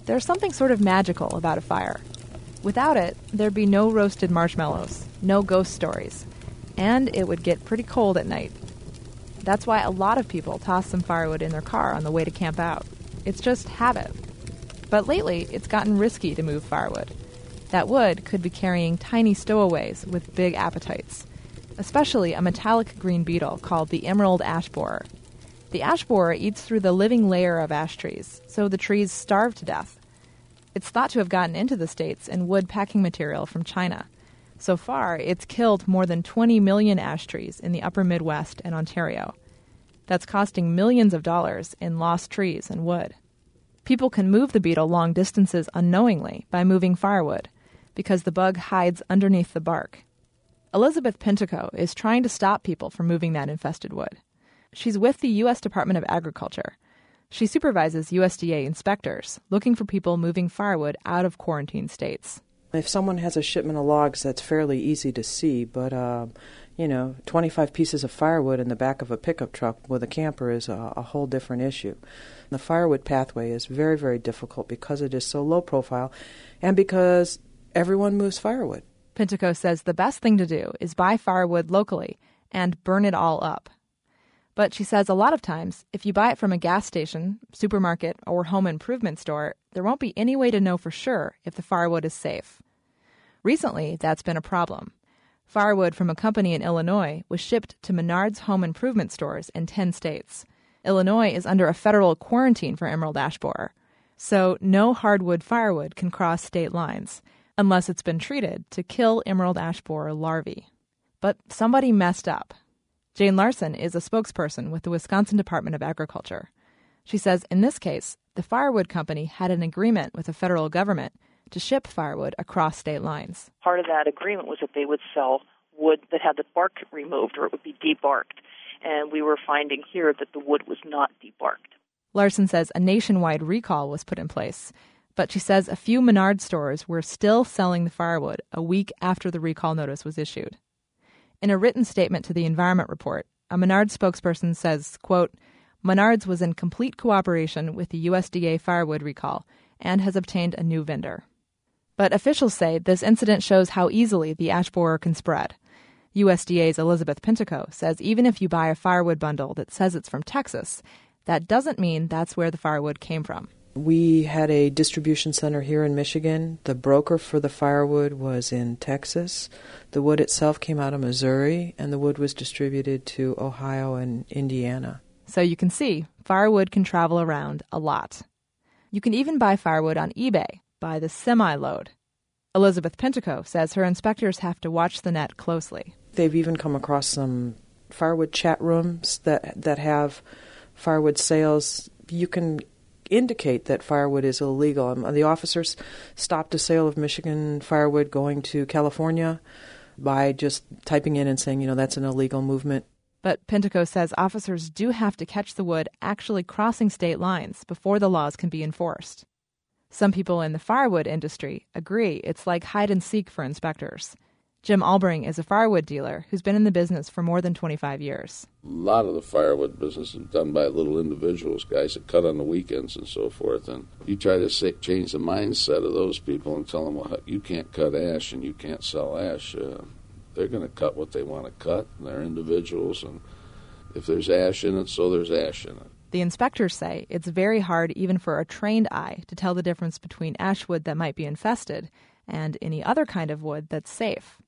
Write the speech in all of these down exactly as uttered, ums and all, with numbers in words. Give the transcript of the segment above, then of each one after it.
There's something sort of magical about a fire. Without it, there'd be no roasted marshmallows, no ghost stories, and it would get pretty cold at night. That's why a lot of people toss some firewood in their car on the way to camp out. It's just habit. But lately, it's gotten risky to move firewood. That wood could be carrying tiny stowaways with big appetites, especially a metallic green beetle called the emerald ash borer. The ash borer eats through the living layer of ash trees, so the trees starve to death. It's thought to have gotten into the States in wood packing material from China. So far, it's killed more than twenty million ash trees in the upper Midwest and Ontario. That's costing millions of dollars in lost trees and wood. People can move the beetle long distances unknowingly by moving firewood, because the bug hides underneath the bark. Elizabeth Pintico is trying to stop people from moving that infested wood. She's with the U S Department of Agriculture. She supervises U S D A inspectors looking for people moving firewood out of quarantine states. If someone has a shipment of logs, that's fairly easy to see, but, uh, you know, twenty-five pieces of firewood in the back of a pickup truck with a camper is a, a whole different issue. The firewood pathway is very, very difficult because it is so low profile and because everyone moves firewood. Pintico says the best thing to do is buy firewood locally and burn it all up. But she says a lot of times, if you buy it from a gas station, supermarket, or home improvement store, there won't be any way to know for sure if the firewood is safe. Recently, that's been a problem. Firewood from a company in Illinois was shipped to Menards home improvement stores in ten states. Illinois is under a federal quarantine for emerald ash borer, so no hardwood firewood can cross state lines unless it's been treated to kill emerald ash borer larvae. But somebody messed up. Jane Larson is a spokesperson with the Wisconsin Department of Agriculture. She says in this case, the firewood company had an agreement with the federal government to ship firewood across state lines. Part of that agreement was that they would sell wood that had the bark removed, or it would be debarked. And we were finding here that the wood was not debarked. Larson says a nationwide recall was put in place, but she says a few Menards stores were still selling the firewood a week after the recall notice was issued. In a written statement to the Environment Report, a Menards spokesperson says, quote, Menards was in complete cooperation with the U S D A firewood recall and has obtained a new vendor. But officials say this incident shows how easily the ash borer can spread. U S D A's Elizabeth Pintico says even if you buy a firewood bundle that says it's from Texas, that doesn't mean that's where the firewood came from. We had a distribution center here in Michigan. The broker for the firewood was in Texas. The wood itself came out of Missouri, and the wood was distributed to Ohio and Indiana. So you can see, firewood can travel around a lot. You can even buy firewood on eBay by the semi-load. Elizabeth Pintico says her inspectors have to watch the net closely. They've even come across some firewood chat rooms that that have firewood sales. You can indicate that firewood is illegal. Um, the officers stopped a sale of Michigan firewood going to California by just typing in and saying, you know, that's an illegal movement. But Pintico says officers do have to catch the wood actually crossing state lines before the laws can be enforced. Some people in the firewood industry agree it's like hide and seek for inspectors. Jim Albring is a firewood dealer who's been in the business for more than twenty-five years. A lot of the firewood business is done by little individuals, guys that cut on the weekends and so forth. And you try to say, change the mindset of those people and tell them, well, you can't cut ash and you can't sell ash. Uh, they're going to cut what they want to cut. And they're individuals. And if there's ash in it, so there's ash in it. The inspectors say it's very hard even for a trained eye to tell the difference between ash wood that might be infested and any other kind of wood that's safe.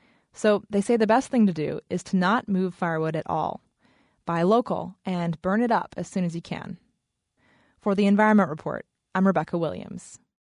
So they say the best thing to do is to not move firewood at all. Buy local and burn it up as soon as you can. For the Environment Report, I'm Rebecca Williams.